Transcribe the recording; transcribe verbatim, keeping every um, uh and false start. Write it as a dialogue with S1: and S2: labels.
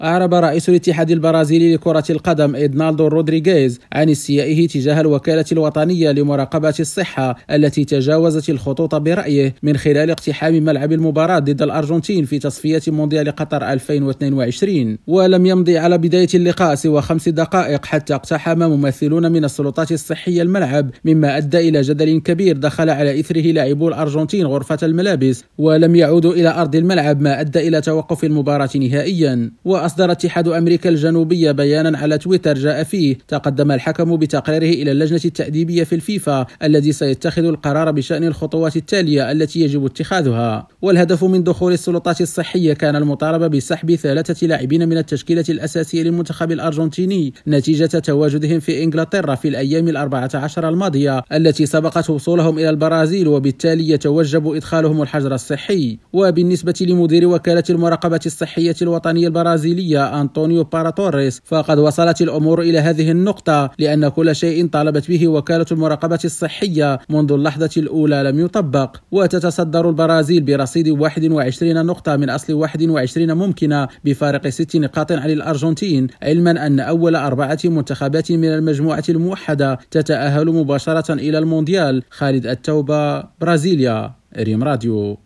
S1: أعرب رئيس الاتحاد البرازيلي لكرة القدم إدنالدو رودريغيز عن استيائه تجاه الوكالة الوطنية لمراقبة الصحة التي تجاوزت الخطوط برأيه من خلال اقتحام ملعب المباراة ضد الأرجنتين في تصفية مونديال قطر ألفين واثنين وعشرين. ولم يمضي على بداية اللقاء سوى خمس دقائق حتى اقتحم ممثلون من السلطات الصحية الملعب، مما أدى إلى جدل كبير دخل على إثره لاعبو الأرجنتين غرفة الملابس ولم يعودوا إلى أرض الملعب، ما أدى إلى توقف المباراة نهائيا. وأصدر اتحاد أمريكا الجنوبية بيانا على تويتر جاء فيه: تقدم الحكم بتقريره إلى اللجنة التأديبية في الفيفا الذي سيتخذ القرار بشأن الخطوات التالية التي يجب اتخاذها. والهدف من دخول السلطات الصحية كان المطالبة بسحب ثلاثة لاعبين من التشكيلة الأساسية للمنتخب الأرجنتيني نتيجة تواجدهم في إنجلترا في الأيام الأربعة عشر الماضية التي سبقت وصولهم إلى البرازيل، وبالتالي يتوجب إدخالهم الحجر الصحي. وبالنسبة لمدير وكالة المراقبة الصحية الوطنية البرازيلية أنطونيو باراتوريس، فقد وصلت الأمور إلى هذه النقطة لأن كل شيء طالبت به وكالة المراقبة الصحية منذ اللحظة الأولى لم يطبق. وتتصدر البرازيل برصيد واحد وعشرين نقطة من أصل واحد وعشرين ممكنة بفارق ست نقاط عن الأرجنتين، علما أن أول أربعة منتخبات من المجموعة الموحدة تتأهل مباشرة إلى المونديال. خالد التوبة، برازيليا، ريم راديو.